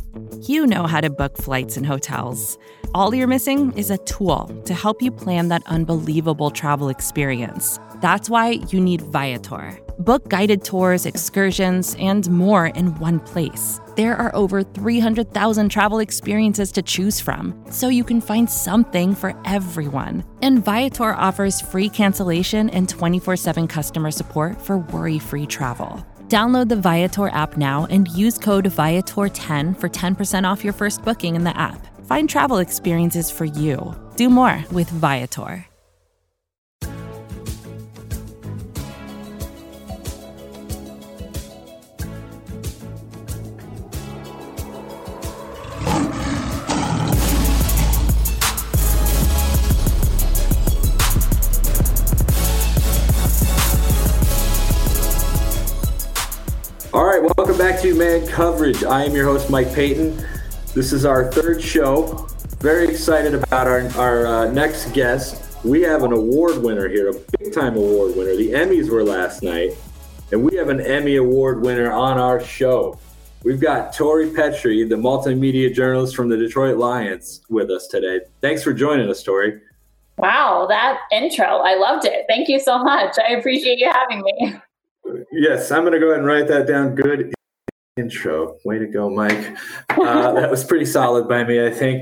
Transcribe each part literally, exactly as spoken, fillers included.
You know how to book flights and hotels. All you're missing is a tool to help you plan that unbelievable travel experience. That's why you need Viator. Book guided tours, excursions, and more in one place. There are over three hundred thousand travel experiences to choose from, so you can find something for everyone. And Viator offers free cancellation and twenty-four seven customer support for worry-free travel. Download the Viator app now and use code Viator ten for ten percent off your first booking in the app. Find travel experiences for you. Do more with Viator. All right, welcome back to Man Coverage. I am your host, Mike Payton. This is our third show. Very excited about our, our uh, next guest. We have an award winner here, a big-time award winner. The Emmys were last night, and we have an Emmy Award winner on our show. We've got Tori Petry, the multimedia journalist from the Detroit Lions, with us today. Thanks for joining us, Tori. Wow, that intro, I loved it. Thank you so much. I appreciate you having me. Yes, I'm going to go ahead and write that down. Good intro. Way to go, Mike. Uh, that was pretty solid by me, I think.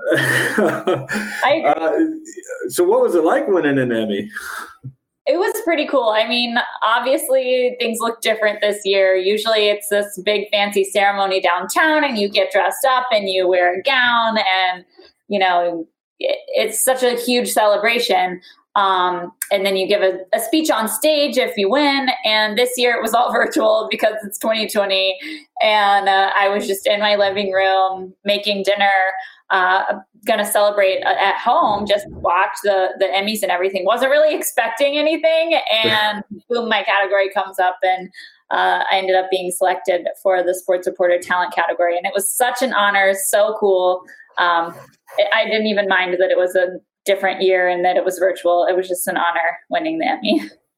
I agree. Uh, so what was it like winning an Emmy? It was pretty cool. I mean, obviously things look different this year. Usually it's this big fancy ceremony downtown and you get dressed up and you wear a gown and, you know, it, it's such a huge celebration. Um, and then you give a, a speech on stage if you win. And this year it was all virtual because it's twenty twenty. And uh, I was just in my living room making dinner, uh, going to celebrate at home, just watch the, the Emmys and everything. Wasn't really expecting anything. And boom, my category comes up and uh, I ended up being selected for the Sports Reporter Talent category. And it was such an honor, so cool. Um, I didn't even mind that it was a different year and that it was virtual. It was just an honor winning the Emmy.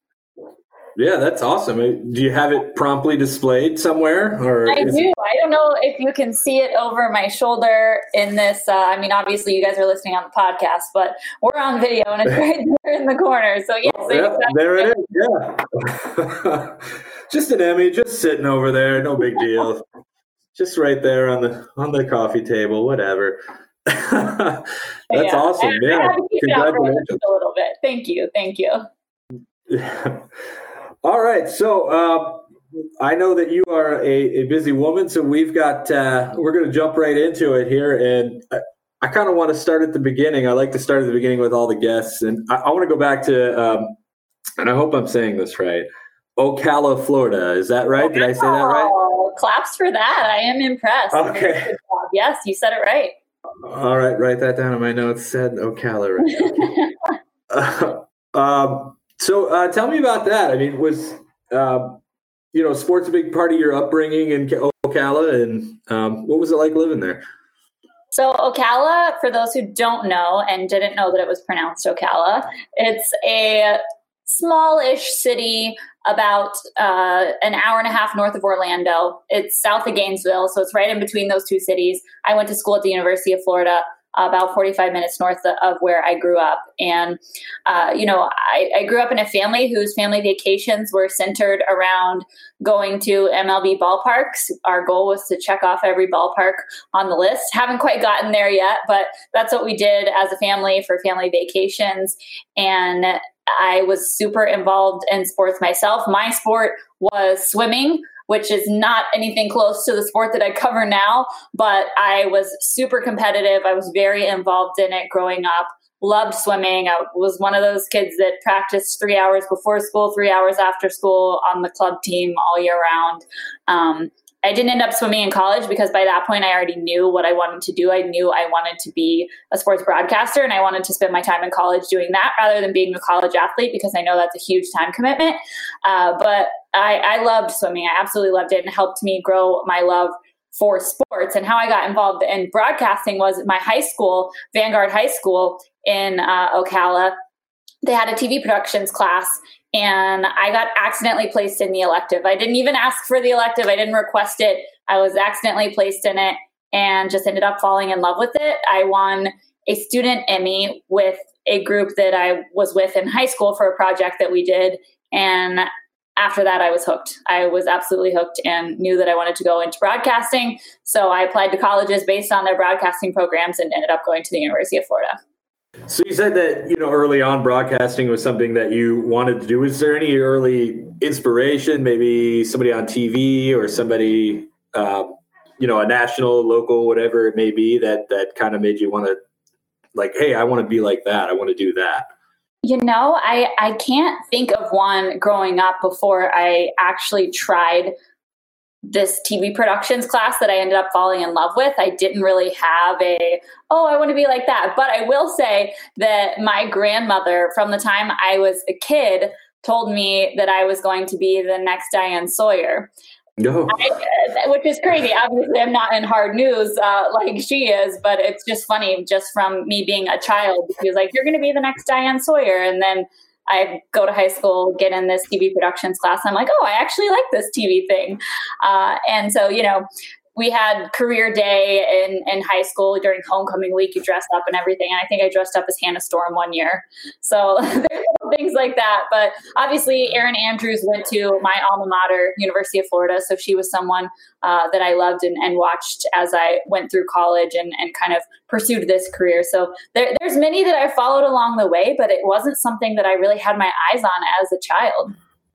Yeah, that's awesome. Do you have it promptly displayed somewhere? Or I do. It- I don't know if you can see it over my shoulder in this. Uh, I mean, obviously you guys are listening on the podcast, but we're on video and it's right there in the corner. So yes, oh, yeah, there it is. Yeah. Just an Emmy, just sitting over there. No big deal. Just right there on the on the coffee table, whatever. That's yeah. awesome. I, yeah. I had to keep it out for a little bit. Thank you. Thank you. Yeah. All right. So uh, I know that you are a, a busy woman, so we've got uh, we're going to jump right into it here. And I, I kind of want to start at the beginning. I like to start at the beginning with all the guests. And I, I want to go back to, um, and I hope I'm saying this right, Ocala, Florida. Is that right? Did I say that right? Oh, claps for that. I am impressed. Okay. Yes, you said it right. All right, write that down in my notes. Said Ocala, right? uh, um, so, uh, tell me about that. I mean, was um, you know, sports a big part of your upbringing in Ocala, and um, what was it like living there? So, Ocala, for those who don't know and didn't know that it was pronounced Ocala, it's a smallish city about uh, an hour and a half north of Orlando. It's south of Gainesville, so it's right in between those two cities. I went to school at the University of Florida, about forty-five minutes north of where I grew up. And, uh, you know, I, I grew up in a family whose family vacations were centered around going to M L B ballparks. Our goal was to check off every ballpark on the list. Haven't quite gotten there yet, but that's what we did as a family for family vacations. And I was super involved in sports myself. My sport was swimming, which is not anything close to the sport that I cover now, but I was super competitive. I was very involved in it growing up, loved swimming. I was one of those kids that practiced three hours before school, three hours after school on the club team all year round. Um, I didn't end up swimming in college because by that point I already knew what I wanted to do. I knew I wanted to be a sports broadcaster, and I wanted to spend my time in college doing that rather than being a college athlete, because I know that's a huge time commitment. Uh, but I, I loved swimming. I absolutely loved it, and helped me grow my love for sports. And how I got involved in broadcasting was my high school, Vanguard High School in uh, Ocala. They had a T V productions class, and I got accidentally placed in the elective. I didn't even ask for the elective. I didn't request it. I was accidentally placed in it. and just ended up falling in love with it. I won a student Emmy with a group that I was with in high school for a project that we did. And after that, I was hooked. I was absolutely hooked and knew that I wanted to go into broadcasting. So I applied to colleges based on their broadcasting programs and ended up going to the University of Florida. So you said that, you know, early on broadcasting was something that you wanted to do. Is there any early inspiration, maybe somebody on T V or somebody, uh, you know, a national, local, whatever it may be, that that kind of made you want to, like, hey, I want to be like that. I want to do that. You know, I, I can't think of one growing up before I actually tried this T V productions class that I ended up falling in love with. I didn't really have a, oh, I want to be like that. But I will say that my grandmother, from the time I was a kid, told me that I was going to be the next Diane Sawyer. No. I, which is crazy. Obviously, I'm not in hard news uh, like she is, but it's just funny just from me being a child. She was like, you're going to be the next Diane Sawyer. And then I go to high school, get in this T V productions class. And I'm like, oh, I actually like this T V thing. Uh, and so, you know, we had career day in, in high school during homecoming week. You dressed up and everything. And I think I dressed up as Hannah Storm one year. So there's things like that. But obviously, Erin Andrews went to my alma mater, University of Florida. So she was someone uh, that I loved and, and watched as I went through college and, and kind of pursued this career. So there, there's many that I followed along the way, but it wasn't something that I really had my eyes on as a child.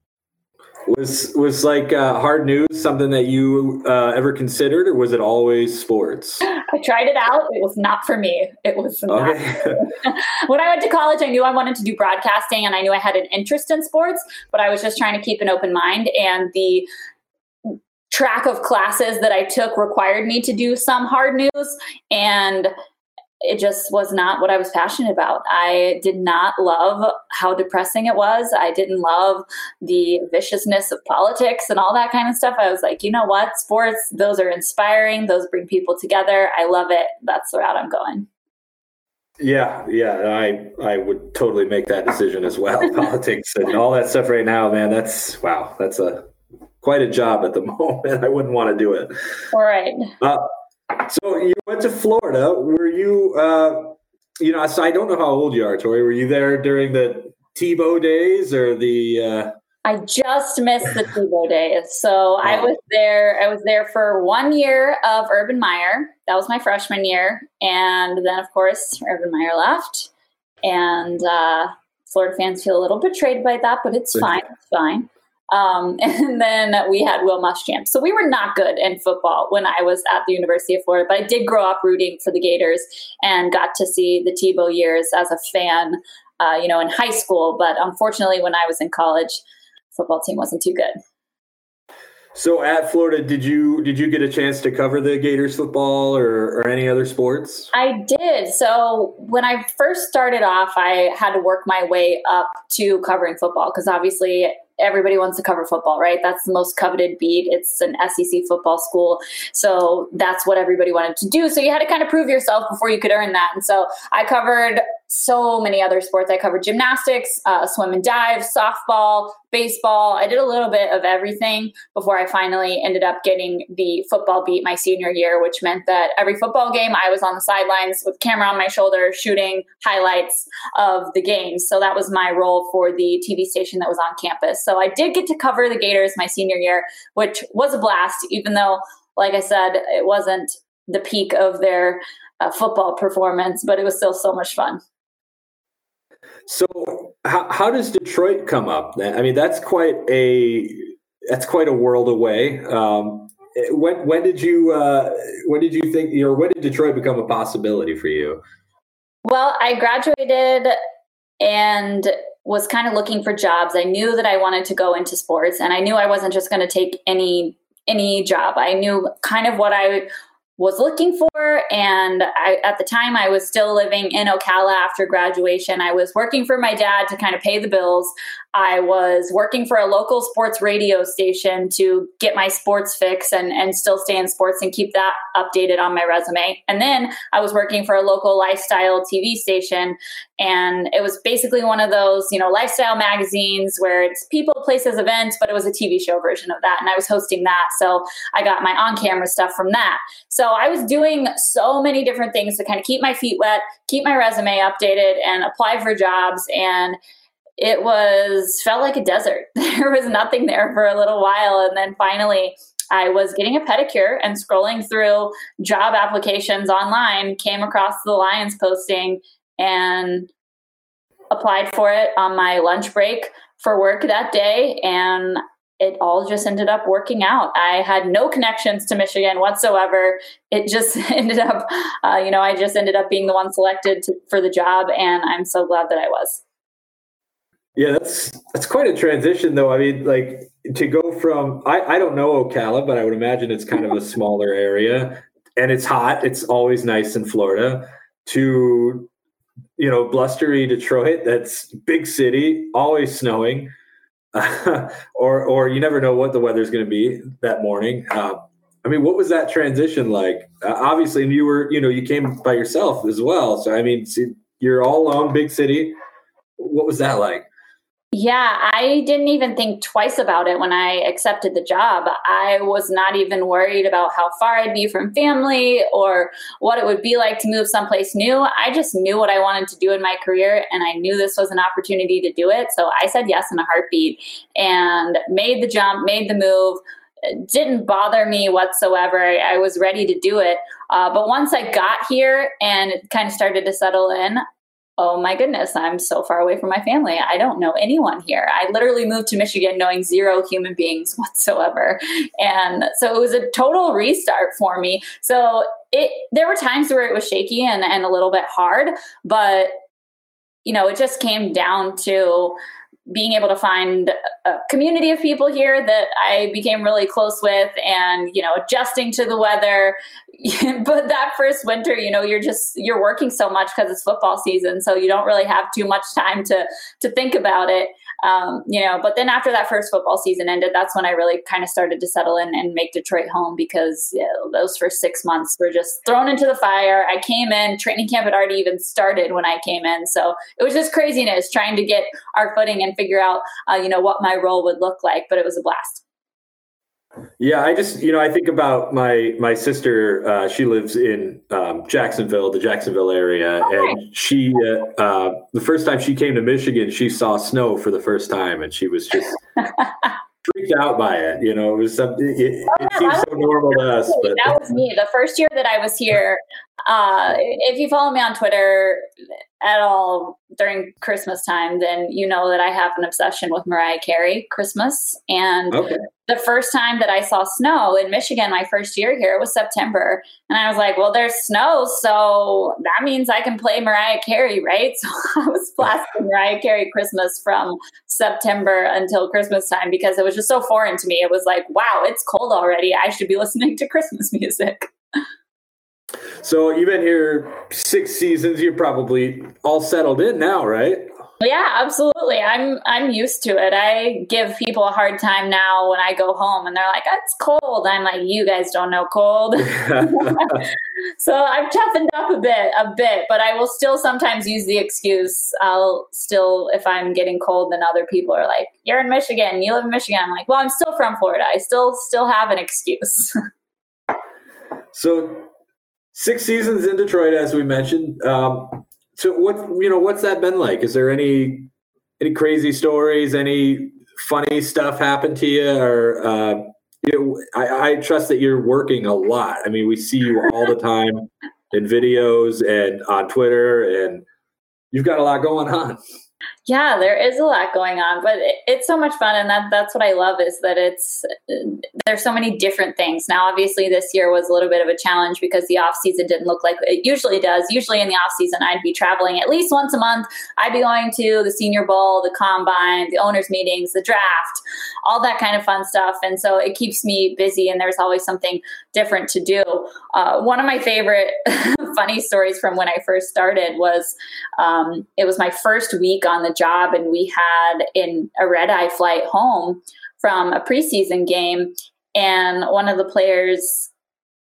Was was like uh, hard news something that you uh, ever considered, or was it always sports? I tried it out. It was not for me. It was not. Okay. When I went to college, I knew I wanted to do broadcasting and I knew I had an interest in sports, but I was just trying to keep an open mind. And the track of classes that I took required me to do some hard news. And it just was not what I was passionate about. I did not love how depressing it was. I didn't love the viciousness of politics and all that kind of stuff. I was like, you know what? Sports, those are inspiring. Those bring people together. I love it. That's the route I'm going. Yeah, yeah, I I would totally make that decision as well. Politics and all that stuff right now, man, that's, wow, that's a quite a job at the moment. I wouldn't want to do it. All right. Uh, So you went to Florida. Were you, uh, you know, so I don't know how old you are, Tori. Were you there during the Tebow days or the? Uh... I just missed the Tebow days. So oh. I was there. I was there for one year of Urban Meyer. That was my freshman year. And then, of course, Urban Meyer left. And uh, Florida fans feel a little betrayed by that, but it's fine. It's fine. Um, and then we had Will Muschamp. So we were not good in football when I was at the University of Florida, but I did grow up rooting for the Gators and got to see the Tebow years as a fan, uh, you know, in high school. But unfortunately, when I was in college, football team wasn't too good. So at Florida, did you did you get a chance to cover the Gators football or, or any other sports? I did. So when I first started off, I had to work my way up to covering football because obviously everybody wants to cover football, right? That's the most coveted beat. It's an S E C football school. So that's what everybody wanted to do. So you had to kind of prove yourself before you could earn that. And so I covered so many other sports. I covered gymnastics, uh, swim and dive, softball, baseball. I did a little bit of everything before I finally ended up getting the football beat my senior year, which meant that every football game I was on the sidelines with camera on my shoulder shooting highlights of the games. So that was my role for the T V station that was on campus. So I did get to cover the Gators my senior year, which was a blast, even though, like I said, it wasn't the peak of their uh, football performance, but it was still so much fun. So how, how does Detroit come up? I mean, that's quite a that's quite a world away. Um, when when did you uh, when did you think or when did Detroit become a possibility for you? Well, I graduated and was kind of looking for jobs. I knew that I wanted to go into sports, and I knew I wasn't just going to take any any job. I knew kind of what I was looking for. And I, at the time I was still living in Ocala after graduation. I was working for my dad to kind of pay the bills. I was working for a local sports radio station to get my sports fix and, and still stay in sports and keep that updated on my resume. And then I was working for a local lifestyle T V station And it was basically one of those, you know, lifestyle magazines where it's people, places, events, but it was a T V show version of that. And I was hosting that. So I got my on-camera stuff from that. So I was doing so many different things to kind of keep my feet wet, keep my resume updated, and apply for jobs. And it was, felt like a desert. There was nothing there for a little while. And then finally, I was getting a pedicure and scrolling through job applications online, came across the Lions posting and applied for it on my lunch break for work that day. And it all just ended up working out. I had no connections to Michigan whatsoever. It just ended up, uh, you know, I just ended up being the one selected to, for the job. And I'm so glad that I was. Yeah, that's that's quite a transition, though. I mean, like to go from I, I don't know Ocala, but I would imagine it's kind of a smaller area, and it's hot. It's always nice in Florida. To you know, blustery Detroit, that's big city, always snowing, uh, or or you never know what the weather's going to be that morning. Uh, I mean, what was that transition like? Uh, obviously, you were you know you came by yourself as well, so I mean, you're all alone, big city. What was that like? Yeah, I didn't even think twice about it when I accepted the job. I was not even worried about how far I'd be from family or what it would be like to move someplace new. I just knew what I wanted to do in my career, and I knew this was an opportunity to do it. So I said yes in a heartbeat and made the jump, made the move. It didn't bother me whatsoever. I was ready to do it. Uh, but once I got here and it kind of started to settle in, oh my goodness, I'm so far away from my family. I don't know anyone here. I literally moved to Michigan knowing zero human beings whatsoever. And so it was a total restart for me. So it there were times where it was shaky and, and a little bit hard, but you know, it just came down to being able to find a community of people here that I became really close with and, you know, adjusting to the weather. But that first winter, you know, you're just, you're working so much because it's football season. So you don't really have too much time to, to think about it. Um, you know, but then after that first football season ended, that's when I really kind of started to settle in and make Detroit home because you know, those first six months were just thrown into the fire. I came in, training camp had already even started when I came in. So it was just craziness trying to get our footing and figure out, uh, you know, what my role would look like, but it was a blast. Yeah, I just, you know, I think about my my sister. Uh, she lives in um, Jacksonville, the Jacksonville area, oh, and nice. she, uh, uh, the first time she came to Michigan, she saw snow for the first time, and she was just freaked out by it. You know, it was something. It, oh, it seems so normal to us. But. That was me. The first year that I was here, uh, if you follow me on Twitter at all during Christmas time, then you know that I have an obsession with Mariah Carey Christmas. And okay. The first time that I saw snow in Michigan, my first year here, it was September. And I was like, well, there's snow, so that means I can play Mariah Carey, right? So I was blasting Mariah Carey Christmas from September until Christmas time because it was just so foreign to me. It was like, wow, it's cold already. I should be listening to Christmas music. So you've been here six seasons. You're probably all settled in now, right? Yeah, absolutely. I'm I'm used to it. I give people a hard time now when I go home and they're like, it's cold. I'm like, you guys don't know cold. So I've toughened up a bit, a bit, but I will still sometimes use the excuse. I'll still, if I'm getting cold, then other people are like, you're in Michigan, you live in Michigan. I'm like, well, I'm still from Florida. I still still have an excuse. So six seasons in Detroit, as we mentioned. Um, so what, you know, what's that been like? Is there any, any crazy stories, any funny stuff happen to you? Or, uh, you know, I, I trust that you're working a lot. I mean, we see you all the time in videos and on Twitter, and you've got a lot going on. Yeah, there is a lot going on, but it, it's so much fun. And that that's what I love is that it's, there's so many different things. Now, obviously this year was a little bit of a challenge because the off season didn't look like it usually does. Usually in the off season, I'd be traveling at least once a month. I'd be going to the Senior Bowl, the Combine, the owners meetings, the draft, all that kind of fun stuff. And so it keeps me busy and there's always something different to do. Uh, one of my favorite funny stories from when I first started was um, it was my first week on the job, and we had in a red-eye flight home from a preseason game, and one of the players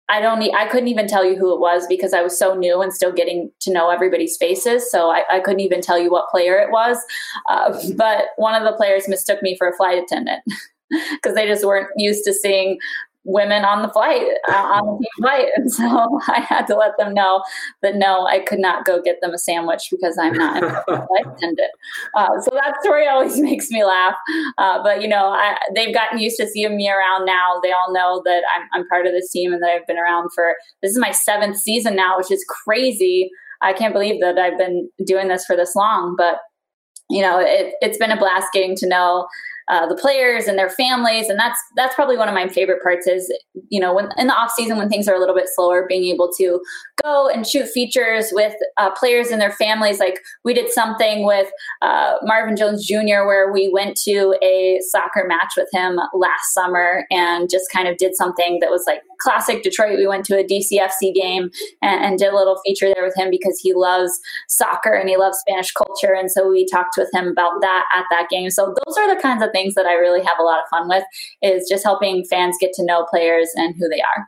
I don't need, I couldn't even tell you who it was because I was so new and still getting to know everybody's faces. So I, I couldn't even tell you what player it was. Uh, but one of the players mistook me for a flight attendant because they just weren't used to seeing women on the flight, uh, on the flight. And so I had to let them know that no, I could not go get them a sandwich because I'm not a flight attendant. Uh, so that story always makes me laugh. Uh, but, you know, I, they've gotten used to seeing me around now. They all know that I'm, I'm part of this team and that I've been around for, this is my seventh season now, which is crazy. I can't believe that I've been doing this for this long, but, you know, it, it's been a blast getting to know Uh, the players and their families. And that's, that's probably one of my favorite parts is, you know, when in the off season, when things are a little bit slower, being able to go and shoot features with uh, players and their families. Like we did something with uh, Marvin Jones Junior where we went to a soccer match with him last summer and just kind of did something that was like classic Detroit. We went to a D C F C game and, and did a little feature there with him because he loves soccer and he loves Spanish culture. And so we talked with him about that at that game. So those are the kinds of things that I really have a lot of fun with, is just helping fans get to know players and who they are.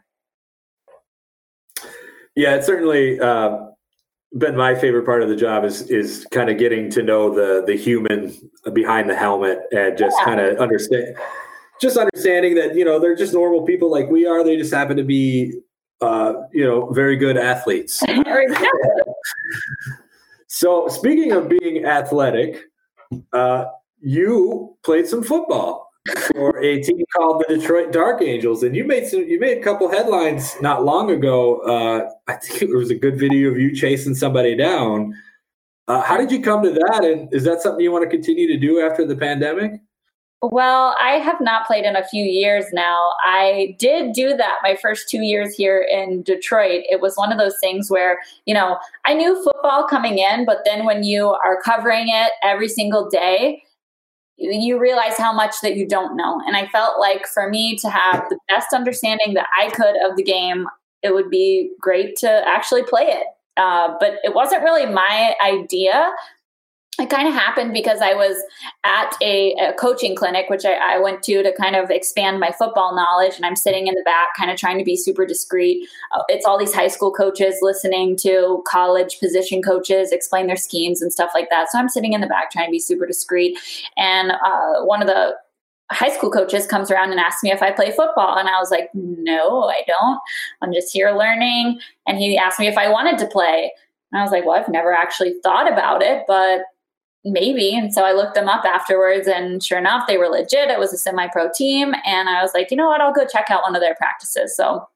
Yeah, it's certainly uh, been my favorite part of the job is is kind of getting to know the the human behind the helmet and just yeah. kind of understand, just understanding that, you know, they're just normal people like we are. They just happen to be, uh, you know, very good athletes. So speaking of being athletic, uh, you played some football for a team called the Detroit Dark Angels, and you made some. You made a couple headlines not long ago. Uh, I think it was a good video of you chasing somebody down. Uh, how did you come to that, and is that something you want to continue to do after the pandemic? Well, I have not played in a few years now. I did do that my first two years here in Detroit. It was one of those things where, you know, I knew football coming in, but then when you are covering it every single day, you realize how much that you don't know. And I felt like for me to have the best understanding that I could of the game, it would be great to actually play it. Uh, but it wasn't really my idea. It kind of happened because I was at a, a coaching clinic, which I, I went to to kind of expand my football knowledge. And I'm sitting in the back, kind of trying to be super discreet. Uh, it's all these high school coaches listening to college position coaches explain their schemes and stuff like that. So I'm sitting in the back trying to be super discreet. And uh, one of the high school coaches comes around and asks me if I play football. And I was like, no, I don't. I'm just here learning. And he asked me if I wanted to play. And I was like, well, I've never actually thought about it, but maybe. And so I looked them up afterwards, and sure enough, they were legit. It was a semi-pro team. And I was like, you know what, I'll go check out one of their practices. So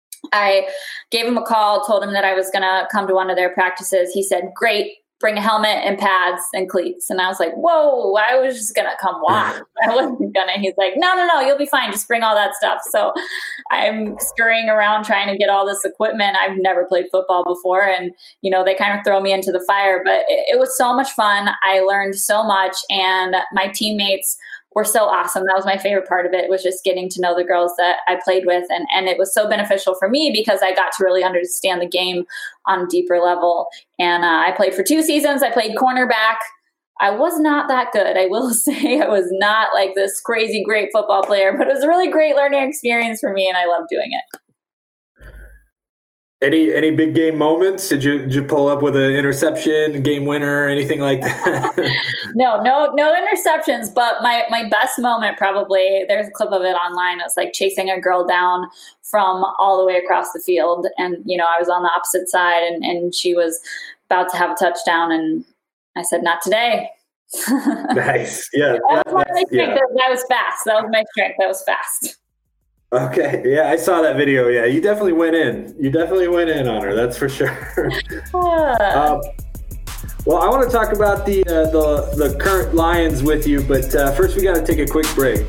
I gave him a call, told him that I was going to come to one of their practices. He said, great, bring a helmet and pads and cleats. And I was like, whoa, I was just going to come watch. I wasn't going to. He's like, no, no, no, you'll be fine. Just bring all that stuff. So I'm scurrying around trying to get all this equipment. I've never played football before. And, you know, they kind of throw me into the fire, but it, it was so much fun. I learned so much, and my teammates were so awesome. That was my favorite part of it, was just getting to know the girls that I played with. And, and it was so beneficial for me because I got to really understand the game on a deeper level. And uh, I played for two seasons. I played cornerback. I was not that good. I will say I was not like this crazy great football player, but it was a really great learning experience for me, and I loved doing it. Any any big game moments? Did you did you pull up with an interception, game winner, anything like that? no, no, no interceptions. But my my best moment, probably, there's a clip of it online. It was like chasing a girl down from all the way across the field, and you know I was on the opposite side, and, and she was about to have a touchdown, and I said, "Not today." Nice, yeah. That was my strength. Yeah. That, that was fast. That was my strength. That was fast. Okay, yeah, I saw that video. Yeah, you definitely went in. You definitely went in on her. That's for sure. um, well, I want to talk about the uh, the the current Lions with you, but uh, first we got to take a quick break.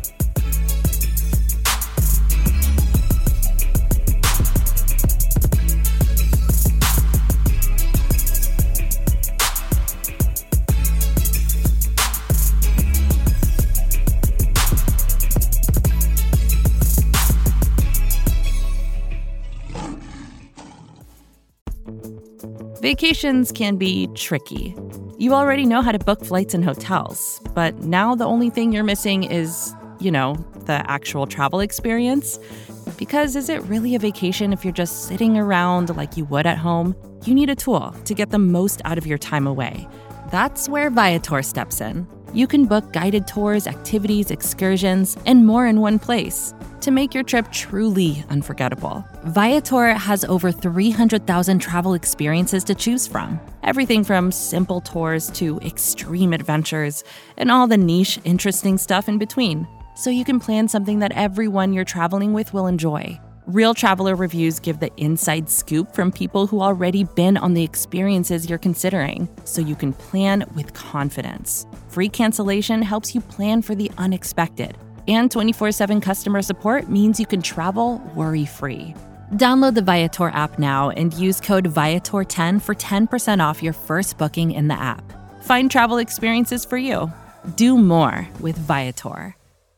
Vacations can be tricky. You already know how to book flights and hotels, but now the only thing you're missing is, you know, the actual travel experience. Because is it really a vacation if you're just sitting around like you would at home? You need a tool to get the most out of your time away. That's where Viator steps in. You can book guided tours, activities, excursions, and more in one place to make your trip truly unforgettable. Viator has over three hundred thousand travel experiences to choose from. Everything from simple tours to extreme adventures and all the niche, interesting stuff in between. So you can plan something that everyone you're traveling with will enjoy. Real traveler reviews give the inside scoop from people who already been on the experiences you're considering, so you can plan with confidence. Free cancellation helps you plan for the unexpected. And twenty-four seven customer support means you can travel worry-free. Download the Viator app now and use code Viator ten for ten percent off your first booking in the app. Find travel experiences for you. Do more with Viator.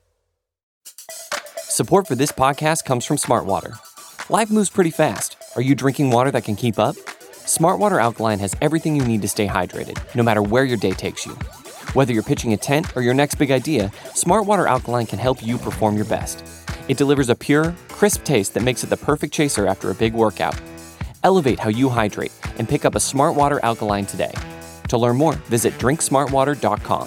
Support for this podcast comes from Smartwater. Life moves pretty fast. Are you drinking water that can keep up? Smartwater Alkaline has everything you need to stay hydrated, no matter where your day takes you. Whether you're pitching a tent or your next big idea, Smartwater Alkaline can help you perform your best. It delivers a pure, crisp taste that makes it the perfect chaser after a big workout. Elevate how you hydrate and pick up a Smartwater Alkaline today. To learn more, visit drink smartwater dot com.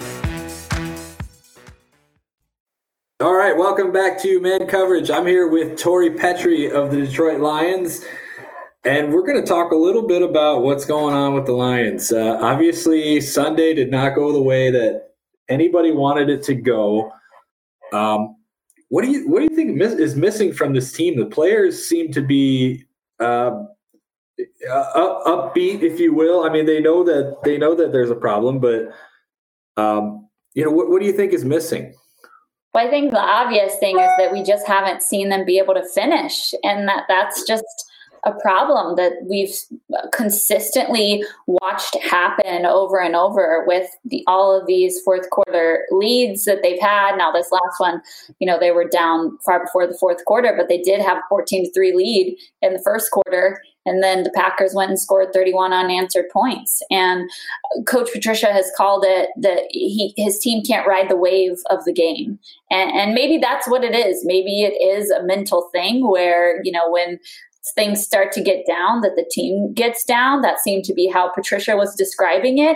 All right, welcome back to Man Coverage. I'm here with Tori Petry of the Detroit Lions, and we're going to talk a little bit about what's going on with the Lions. Uh, obviously, Sunday did not go the way that anybody wanted it to go. Um, what do you what do you think miss, is missing from this team? The players seem to be uh, up, upbeat, if you will. I mean, they know that they know that there's a problem, but um, you know, what, what do you think is missing? Well, I think the obvious thing is that we just haven't seen them be able to finish, and that that's just a problem that we've consistently watched happen over and over with the, all of these fourth quarter leads that they've had. Now, this last one, you know, they were down far before the fourth quarter, but they did have a fourteen to three lead in the first quarter. And then the Packers went and scored thirty-one unanswered points. And Coach Patricia has called it that he, his team can't ride the wave of the game. And, and maybe that's what it is. Maybe it is a mental thing where, you know, when things start to get down, that the team gets down. That seemed to be how Patricia was describing it.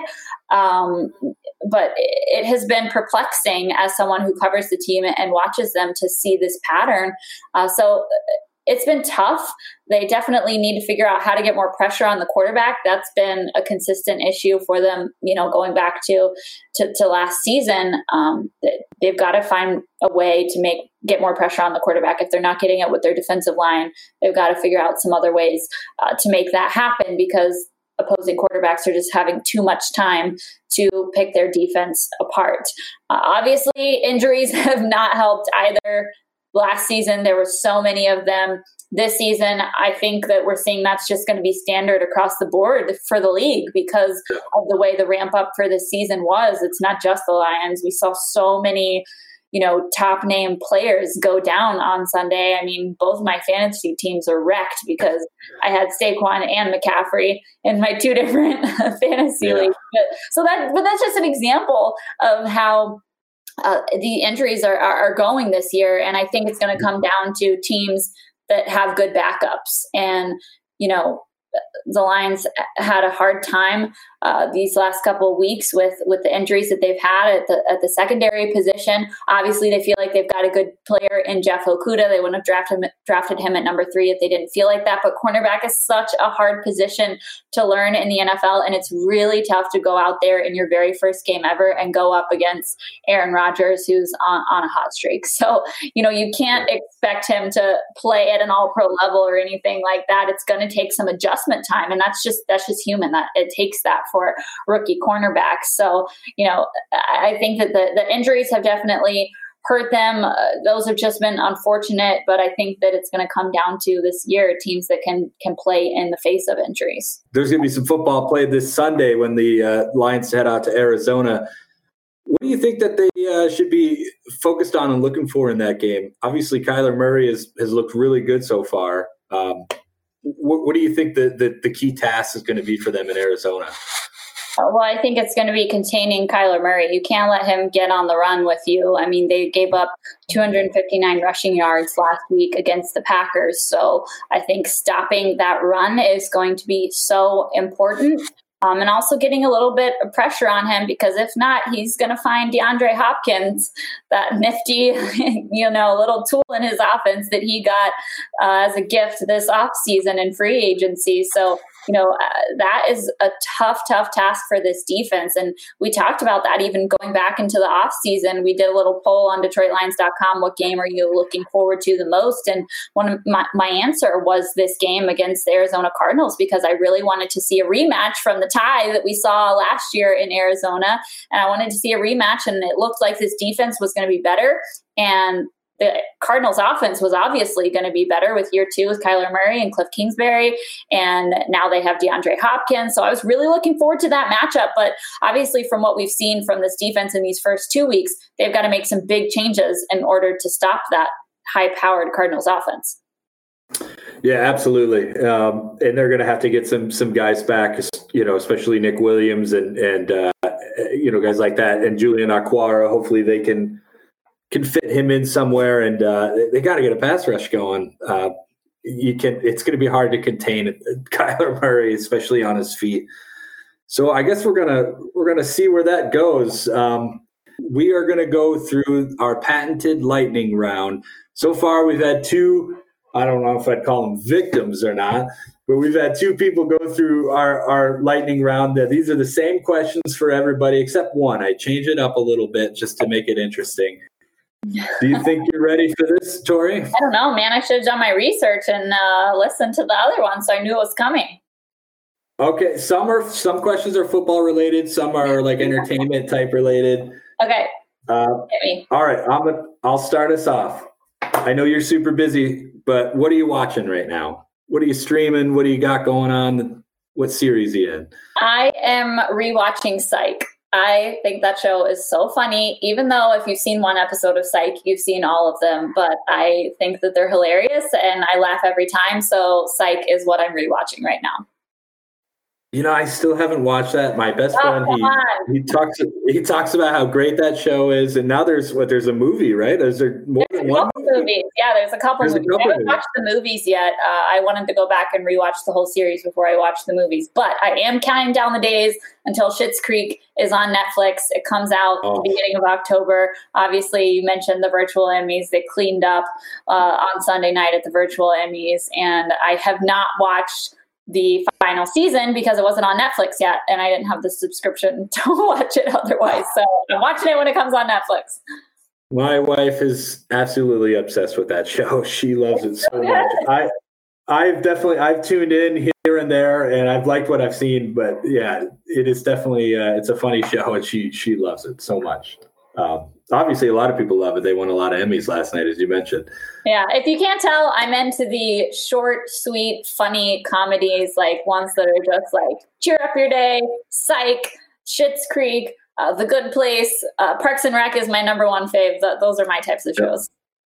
Um, but it has been perplexing as someone who covers the team and watches them to see this pattern. Uh, so it's been tough. They definitely need to figure out how to get more pressure on the quarterback. That's been a consistent issue for them, you know, going back to to, to last season. Um, they've got to find a way to make get more pressure on the quarterback. If they're not getting it with their defensive line, they've got to figure out some other ways uh, to make that happen, because opposing quarterbacks are just having too much time to pick their defense apart. Uh, obviously, injuries have not helped either. Last season, there were so many of them. This season, I think that we're seeing that's just going to be standard across the board for the league because of the way the ramp up for this season was. It's not just the Lions. We saw so many, you know, top name players go down on Sunday. I mean, both my fantasy teams are wrecked because I had Saquon and McCaffrey in my two different fantasy yeah. leagues. But, so that, but that's just an example of how Uh, the injuries are, are, are going this year. And I think it's going to come down to teams that have good backups. And, you know, the Lions had a hard time uh, these last couple of weeks with, with the injuries that they've had at the at the secondary position. Obviously, they feel like they've got a good player in Jeff Okudah. They wouldn't have drafted him, drafted him at number three if they didn't feel like that. But cornerback is such a hard position to learn in the N F L, and it's really tough to go out there in your very first game ever and go up against Aaron Rodgers, who's on, on a hot streak. So, you know, you can't expect him to play at an all-pro level or anything like that. It's going to take some adjustment time, and that's just that's just human. That it takes that for rookie cornerbacks. So, you know, I think that the, the injuries have definitely hurt them. Uh, those have just been unfortunate, but I think that it's going to come down to this year teams that can can play in the face of injuries. There's going to be some football played this Sunday when the uh, Lions head out to Arizona. What do you think that they uh, should be focused on and looking for in that game? Obviously, Kyler Murray has, has looked really good so far. Um, what, what do you think the, the, the key task is going to be for them in Arizona? Well, I think it's going to be containing Kyler Murray. You can't let him get on the run with you. I mean, they gave up two hundred fifty-nine rushing yards last week against the Packers. So I think stopping that run is going to be so important. Um, and also getting a little bit of pressure on him, because if not, he's going to find DeAndre Hopkins, that nifty, you know, little tool in his offense that he got uh, as a gift this offseason in free agency. So, you know, uh, that is a tough, tough task for this defense. And we talked about that even going back into the offseason. We did a little poll on Detroit Lions dot com. What game are you looking forward to the most? And one of my, my answer was this game against the Arizona Cardinals, because I really wanted to see a rematch from the tie that we saw last year in Arizona. And I wanted to see a rematch, and it looked like this defense was going to be better. And the Cardinals offense was obviously going to be better with year two with Kyler Murray and Cliff Kingsbury. And now they have DeAndre Hopkins. So I was really looking forward to that matchup. But obviously from what we've seen from this defense in these first two weeks, they've got to make some big changes in order to stop that high-powered Cardinals offense. Yeah, absolutely. Um, and they're going to have to get some some guys back, you know, especially Nick Williams and, and uh, you know, guys like that. And Julian Aquara, hopefully they can can fit him in somewhere, and uh, they got to get a pass rush going. Uh, you can. It's going to be hard to contain Kyler Murray, especially on his feet. So I guess we're gonna we're gonna see where that goes. Um, we are going to go through our patented lightning round. So far, we've had two. I don't know if I'd call them victims or not, but we've had two people go through our, our lightning round. That these are the same questions for everybody except one. I change it up a little bit just to make it interesting. Do you think you're ready for this, Tori? I don't know, man. I should have done my research and uh, listened to the other one, so I knew it was coming. Okay, some are some questions are football related, some are like entertainment type related. Okay. Uh, all right, I'm gonna, I'll start us off. I know you're super busy, but what are you watching right now? What are you streaming? What do you got going on? What series are you in? I am rewatching Psych. I think that show is so funny, even though if you've seen one episode of Psych, you've seen all of them. But I think that they're hilarious and I laugh every time. So Psych is what I'm rewatching right now. You know, I still haven't watched that. My best friend, oh, he, he talks he talks about how great that show is, and now there's what there's a movie, right? Is there more there's than a one couple movies? Yeah, there's a couple there's movies. A couple I haven't movies. watched the movies yet. Uh, I wanted to go back and rewatch the whole series before I watch the movies, but I am counting down the days until Schitt's Creek is on Netflix. It comes out oh. at the beginning of October. Obviously, you mentioned the virtual Emmys. They cleaned up uh, on Sunday night at the virtual Emmys, and I have not watched the final season because it wasn't on Netflix yet, and I didn't have the subscription to watch it otherwise. So I'm watching it when it comes on Netflix. My wife is absolutely obsessed with that show. She loves it so much. I, I've definitely, I've tuned in here and there, and I've liked what I've seen. But yeah, it is definitely, uh, it's a funny show, and she she loves it so much. Um, obviously, a lot of people love it. They won a lot of Emmys last night, as you mentioned. Yeah, if you can't tell, I'm into the short, sweet, funny comedies, like ones that are just like cheer up your day, Psych, Schitt's Creek, uh, The Good Place, uh, Parks and Rec is my number one fave. Th- those are my types of shows.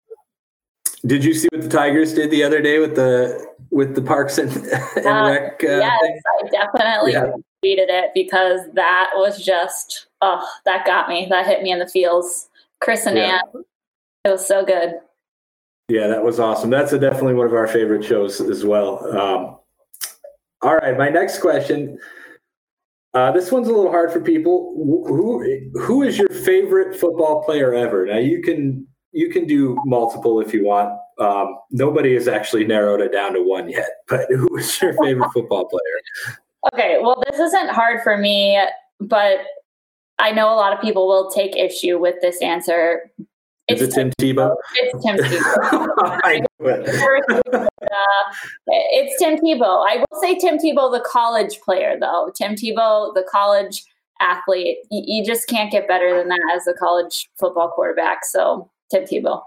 Did you see what the Tigers did the other day with the with the Parks and, and uh, Rec? Uh, yes, thing? I definitely yeah. tweeted it because that was just, oh, that got me. That hit me in the feels. Chris and yeah. Ann, it was so good. Yeah, that was awesome. That's a, definitely one of our favorite shows as well. Um, all right, my next question. Uh, this one's a little hard for people. Who who is your favorite football player ever? Now you can you can do multiple if you want. Um, nobody has actually narrowed it down to one yet. But who is your favorite football player? Okay, well, this isn't hard for me, but I know a lot of people will take issue with this answer. It's Is it Tim Tebow? It's Tim Tebow. I knew it. uh, it's Tim Tebow. I will say Tim Tebow, the college player, though. Tim Tebow, the college athlete. You, you just can't get better than that as a college football quarterback. So, Tim Tebow.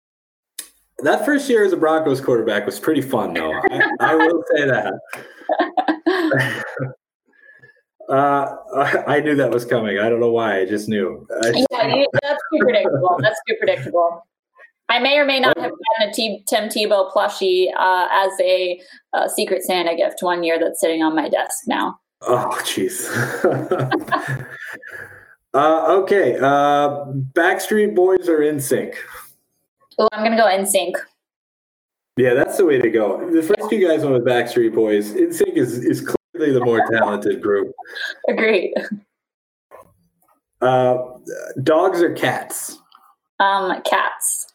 That first year as a Broncos quarterback was pretty fun, though. I, I will say that. Uh, I knew that was coming. I don't know why. I just knew. I yeah, that's too predictable. That's too predictable. I may or may not have gotten a T- Tim Tebow plushie uh, as a uh, Secret Santa gift one year that's sitting on my desk now. Oh, jeez. uh, okay. Uh, Backstreet Boys or N Sync? Oh, I'm gonna go N Sync. Yeah, that's the way to go. The first two guys went with Backstreet Boys. N Sync is is clearly the more talented group. Agreed. Uh, dogs or cats? Um, cats.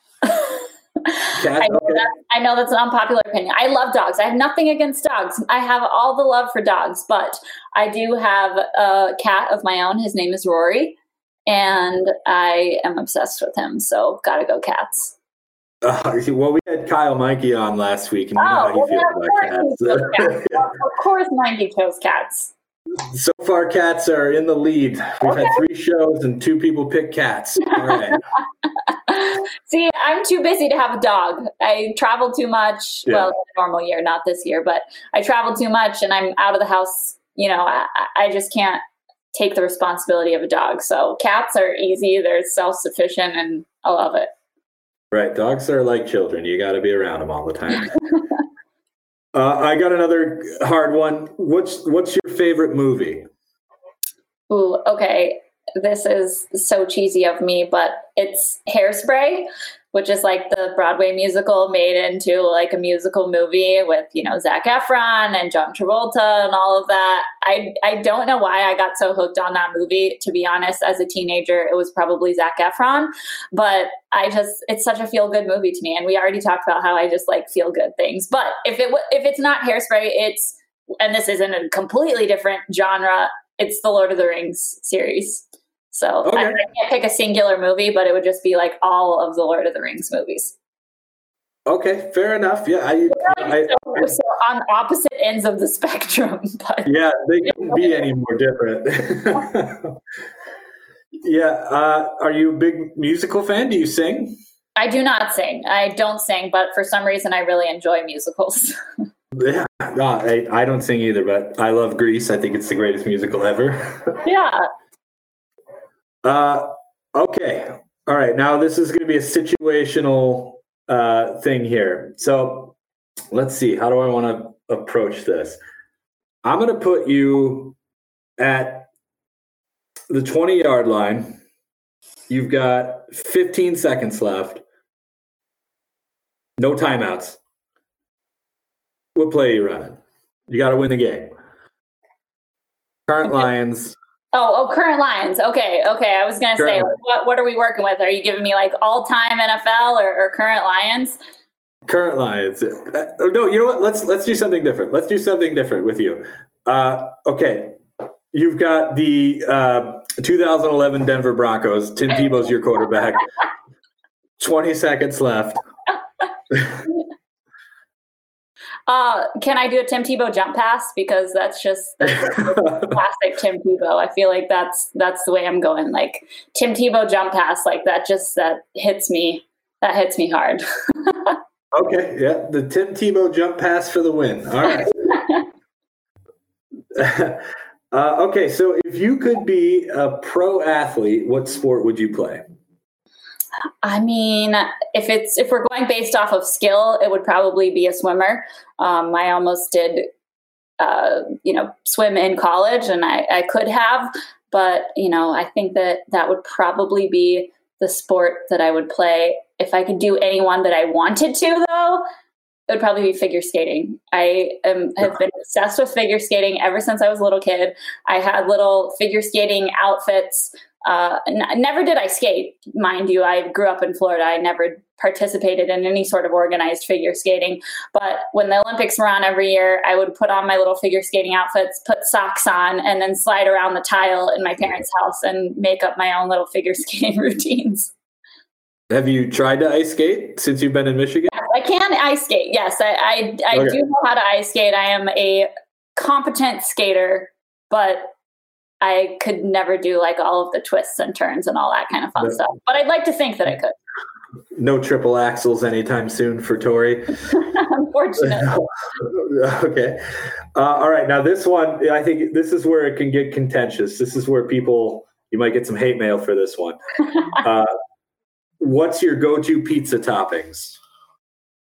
Cats. I know, Okay. that, I know that's an unpopular opinion. I love dogs. I have nothing against dogs. I have all the love for dogs, but I do have a cat of my own. His name is Rory, and I am obsessed with him. So gotta go cats. Uh, well, we had Kyle Mikey on last week, and you know Oh, how he well, feels yeah, of about course cats. he chose cats. Well, of course, Mikey chose cats. So far, cats are in the lead. We've Okay. had three shows, and two people pick cats. All right. See, I'm too busy to have a dog. I travel too much. Yeah. Well, in a normal year, not this year, but I travel too much and I'm out of the house. You know, I, I just can't take the responsibility of a dog. So cats are easy. They're self-sufficient and I love it. Right. Dogs are like children. You got to be around them all the time. uh, I got another hard one. What's What's your favorite movie? Ooh, okay. This is so cheesy of me, but it's Hairspray, which is like the Broadway musical made into like a musical movie with, you know, Zac Efron and John Travolta and all of that. I I don't know why I got so hooked on that movie. To be honest, as a teenager, it was probably Zac Efron, but I just, it's such a feel good movie to me. And we already talked about how I just like feel good things. But if it if it's not Hairspray, it's, and this isn't a completely different genre, it's the Lord of the Rings series. So Okay. I, I can't pick a singular movie, but it would just be like all of the Lord of the Rings movies. Okay, fair enough. Yeah, I, I, so, I so on opposite ends of the spectrum. But yeah, they couldn't be any more different. Yeah, uh, are you a big musical fan? Do you sing? I do not sing. I don't sing, but for some reason, I really enjoy musicals. Yeah, no, I, I don't sing either, but I love Grease. I think it's the greatest musical ever. Yeah. Uh, okay. All right. Now this is going to be a situational uh, thing here. So let's see. How do I want to approach this? I'm going to put you at the twenty yard line. You've got fifteen seconds left. No timeouts. What play are you running? You got to win the game. Current Lions. Oh, oh, current Lions. Okay, okay. I was gonna say, Current. like, what what are we working with? Are you giving me like all time N F L or, or current Lions? Current Lions. Uh, no, you know what? Let's let's do something different. Let's do something different with you. Uh, okay, you've got the uh, two thousand eleven Denver Broncos. Tim Tebow's your quarterback. Twenty seconds left. Uh, can I do a Tim Tebow jump pass? Because that's just that's classic Tim Tebow. I feel like that's that's the way I'm going. Like Tim Tebow jump pass, like that just that hits me. That hits me hard. Okay, yeah, the Tim Tebow jump pass for the win. All right. uh, okay, so if you could be a pro athlete, what sport would you play? I mean, if it's if we're going based off of skill, it would probably be a swimmer. Um, I almost did, uh, you know, swim in college, and I, I could have, but you know, I think that that would probably be the sport that I would play. If I could do any one that I wanted to, though, it would probably be figure skating. I am, have been obsessed with figure skating ever since I was a little kid. I had little figure skating outfits. Uh, n- never did I skate, mind you. I grew up in Florida. I never participated in any sort of organized figure skating. But when the Olympics were on every year, I would put on my little figure skating outfits, put socks on, and then slide around the tile in my parents' house and make up my own little figure skating routines. Have you tried to ice skate since you've been in Michigan? I can ice skate. Yes, I I, I Okay. do know how to ice skate. I am a competent skater, but I could never do like all of the twists and turns and all that kind of fun No. stuff. But I'd like to think that I could. No triple axles anytime soon for Tori. Unfortunately. Okay. Uh, all right. Now this one, I think this is where it can get contentious. This is where people, you might get some hate mail for this one. Uh, what's your go-to pizza toppings?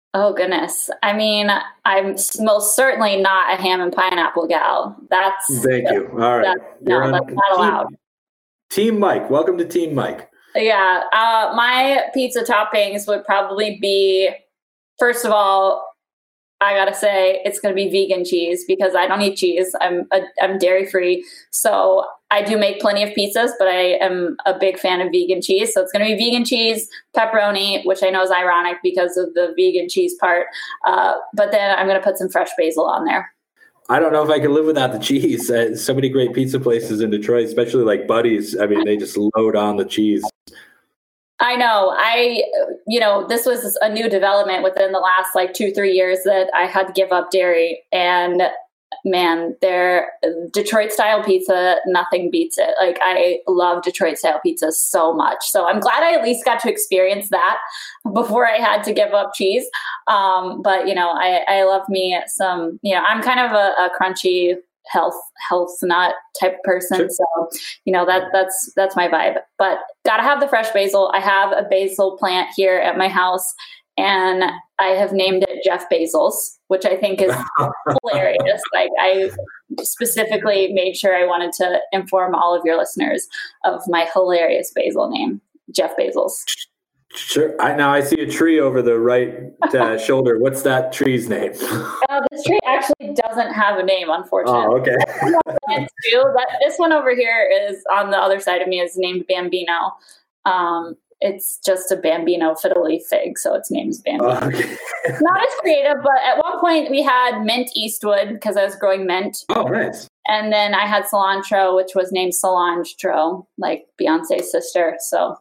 Oh, goodness. I mean, I'm most certainly not a ham and pineapple gal. That's Thank you. All right. That, no, that's not allowed. Team, Team Mike. Welcome to Team Mike. Yeah. Uh, my pizza toppings would probably be, first of all, I gotta say it's gonna be vegan cheese because I don't eat cheese. I'm a, I'm dairy free, so I do make plenty of pizzas, but I am a big fan of vegan cheese. So it's gonna be vegan cheese, pepperoni, which I know is ironic because of the vegan cheese part. Uh, but then I'm gonna put some fresh basil on there. I don't know if I could live without the cheese. Uh, so many great pizza places in Detroit, especially like Buddy's. I mean, they just load on the cheese. I know. I, you know, this was a new development within the last like two, three years that I had to give up dairy. And man, their Detroit style pizza, nothing beats it. Like I love Detroit style pizza so much. So I'm glad I at least got to experience that before I had to give up cheese. Um, but, you know, I, I love me some, you know, I'm kind of a, a crunchy health health nut type of person. Sure. So, you know, that that's that's my vibe. But gotta have the fresh basil. I have a basil plant here at my house and I have named it Jeff Basils, which I think is hilarious. Like I specifically made sure I wanted to inform all of your listeners of my hilarious basil name, Jeff Basils. Sure. I, now I see a tree over the right uh, shoulder. What's that tree's name? Uh, this tree actually doesn't have a name, unfortunately. Oh, okay. that, this one over here is on the other side of me is named Bambino. Um, it's just a Bambino fiddle leaf fig, so its name is Bambino. Oh, okay. Not as creative, but at one point we had mint Eastwood because I was growing mint. Oh, nice. And then I had cilantro, which was named Cilantro, like Beyonce's sister. So.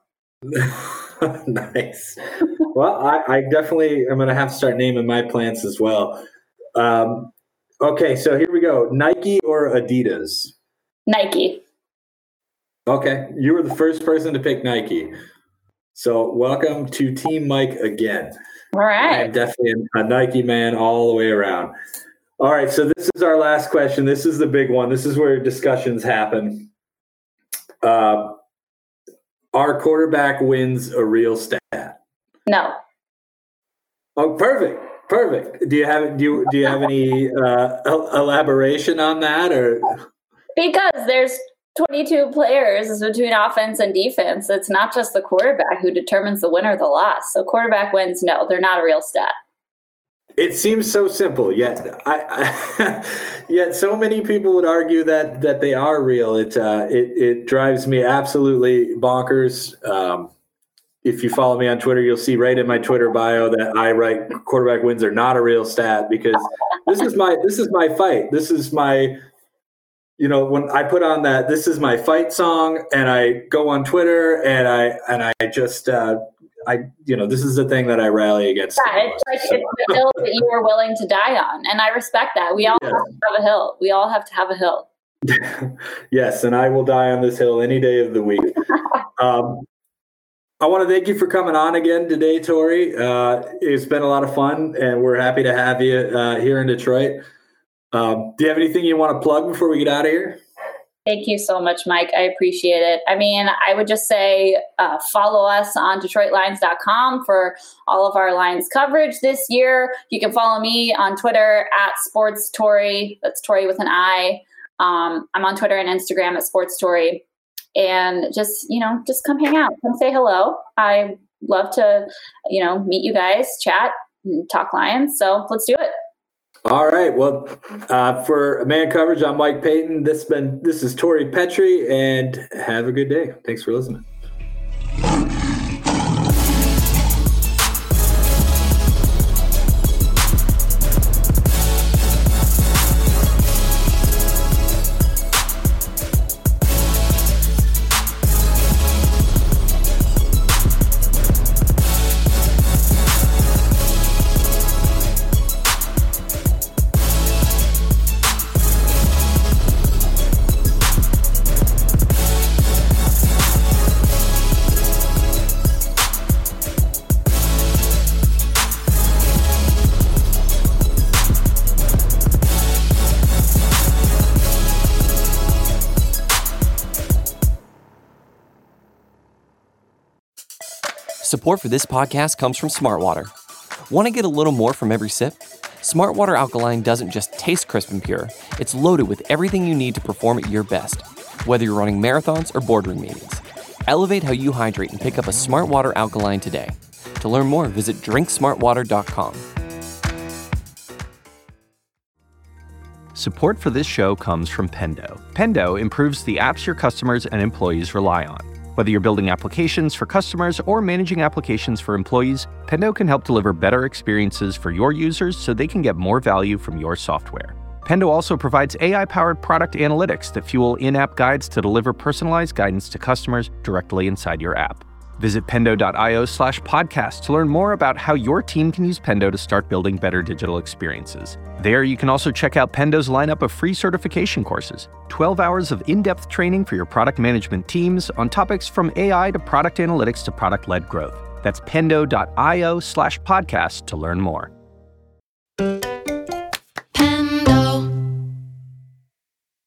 Nice. Well, I, I definitely am going to have to start naming my plants as well. Um, okay, so here we go. Nike or Adidas? Nike. Okay, you were the first person to pick Nike. So welcome to Team Mike again. All right. I'm definitely a Nike man all the way around. All right, so this is our last question. This is the big one. This is where discussions happen. Uh, Our quarterback wins a real stat. No. Oh, perfect, perfect. Do you have do you do you have any uh, elaboration on that, or? Because there's twenty-two players between offense and defense. It's not just the quarterback who determines the win or the loss. So quarterback wins. No, they're not a real stat. It seems so simple, yet I, I yet so many people would argue that that they are real. It uh, it it drives me absolutely bonkers. Um, if you follow me on Twitter, you'll see right in my Twitter bio that I write quarterback wins are not a real stat because this is my this is my fight. This is my you know when I put on that this is my fight song and I go on Twitter and I and I just. Uh, I, you know, this is the thing that I rally against. Yeah, it's like so. It's the hill that you were willing to die on, and I respect that. We all yes. have to have a hill. We all have to have a hill. Yes, and I will die on this hill any day of the week. um, I want to thank you for coming on again today, Tori. Uh, it's been a lot of fun, and we're happy to have you uh, here in Detroit. Um, do you have anything you want to plug before we get out of here? Thank you so much, Mike. I appreciate it. I mean, I would just say uh, follow us on Detroit Lions dot com for all of our Lions coverage this year. You can follow me on Twitter at Sports Tori. That's Tori with an I. Um, I'm on Twitter and Instagram at Sports Tori. And just, you know, just come hang out. Come say hello. I love to, you know, meet you guys, chat, and talk Lions. So let's do it. All right. Well, uh, for Man Coverage, I'm Mike Payton. This been this is Tori Petrie, and have a good day. Thanks for listening. Support for this podcast comes from Smartwater. Want to get a little more from every sip? Smart Water Alkaline doesn't just taste crisp and pure, it's loaded with everything you need to perform at your best, whether you're running marathons or boardroom meetings. Elevate how you hydrate and pick up a Smart Water Alkaline today. To learn more, visit drink smart water dot com. Support for this show comes from Pendo. Pendo improves the apps your customers and employees rely on. Whether you're building applications for customers or managing applications for employees, Pendo can help deliver better experiences for your users so they can get more value from your software. Pendo also provides A I-powered product analytics that fuel in-app guides to deliver personalized guidance to customers directly inside your app. Visit pendo.io slash podcast to learn more about how your team can use Pendo to start building better digital experiences. There, you can also check out Pendo's lineup of free certification courses, twelve hours of in-depth training for your product management teams on topics from A I to product analytics to product-led growth. That's pendo.io slash podcast to learn more.